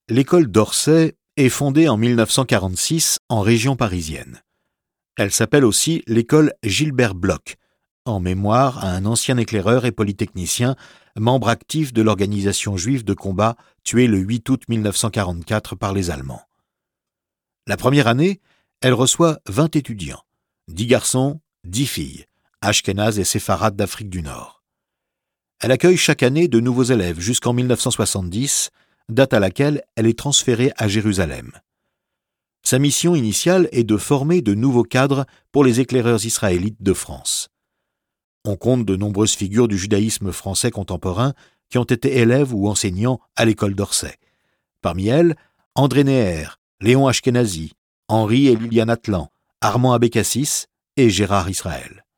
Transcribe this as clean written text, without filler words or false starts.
L'école d'Orsay est fondée en 1946 en région parisienne. Elle s'appelle aussi l'école Gilbert Bloch, en mémoire à un ancien éclaireur et polytechnicien, membre actif de l'organisation juive de combat tué le 8 août 1944 par les Allemands. La première année, elle reçoit 20 étudiants, 10 garçons, 10 filles, ashkénazes et séfarades d'Afrique du Nord. Elle accueille chaque année de nouveaux élèves jusqu'en 1970, date à laquelle elle est transférée à Jérusalem. Sa mission initiale est de former de nouveaux cadres pour les éclaireurs israélites de France. On compte de nombreuses figures du judaïsme français contemporain qui ont été élèves ou enseignants à l'école d'Orsay. Parmi elles, André Neher, Léon Ashkenazi, Henri et Liliane Atlan, Armand Abécassis et Gérard Israël.